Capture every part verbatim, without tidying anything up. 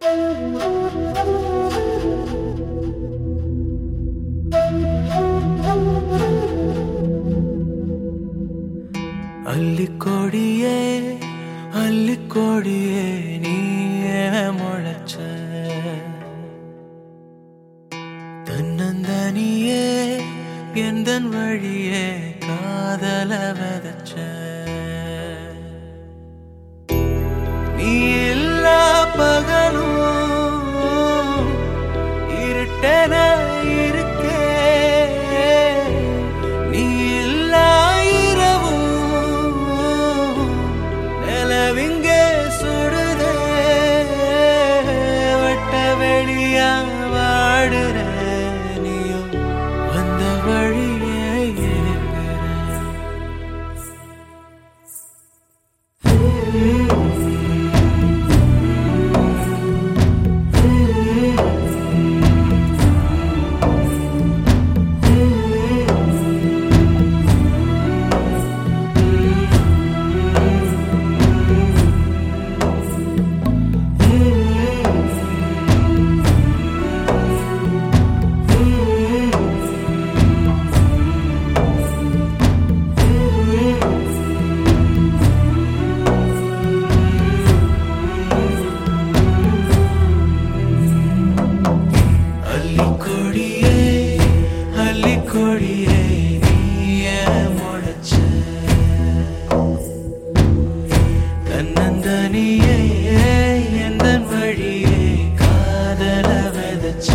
அள்ளிக்கொடியே அள்ளிக்கொடியே நீயே முளைச்ச தன்னந்தனியே எந்தன் வழியே காதல விதைச்ச நீ இல்லா பகலும் இருட்டன இருக்கே நீ இல்லா இரவும் நிலவிங்கே சுடுதே வட்ட வெளியா வாடுற நீயும் வந்த வழியே கொடியே நீயே முளைச்ச தன்னந்தனியே எந்தன் வழியே காதல விதைச்ச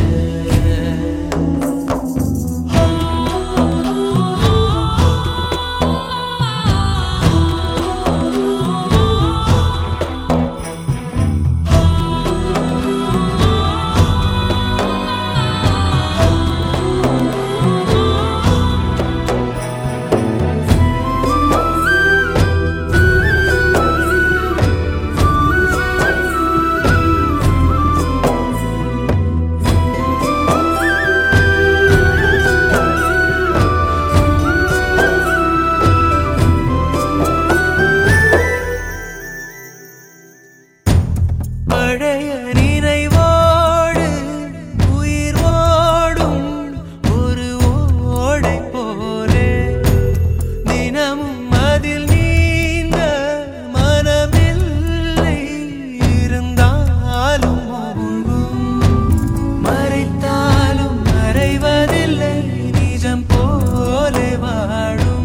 பழைய நினைவோடு உயிர் ஓடும் ஒரு ஓடை போலே தினமும் அதில் நீந்த மனமில்லை இருந்தாலும் மூழ்கும் மறைத்தாலும் மறைவதில்லை நிஜம் போலே வாழும்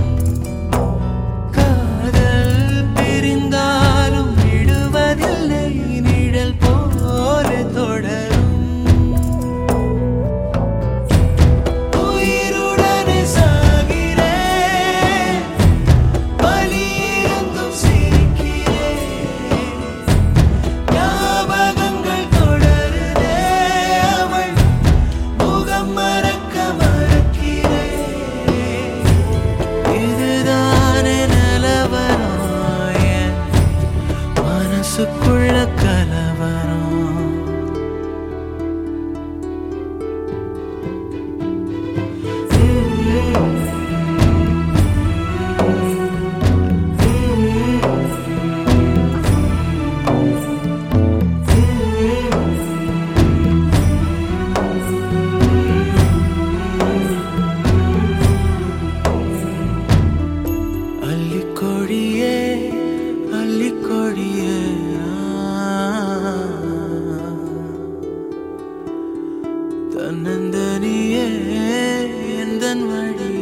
காதல் பிரிந்தாலும் விடுவதில்லை நிழல் போல தொடரும் உயிருடனே சாகிறேன் வலியிருந்தும் சிரிக்கிறேன் ஞாபகங்கள் தொடருதே அவள் முகம் மறக்க மறக்கிறேன் இதுதானே நிலவரம் என் மனசுக்குள்ள கலவரம் அள்ளிக்கொடியே அள்ளிக்கொடியே தன்னந்தனியே எந்தன் வழி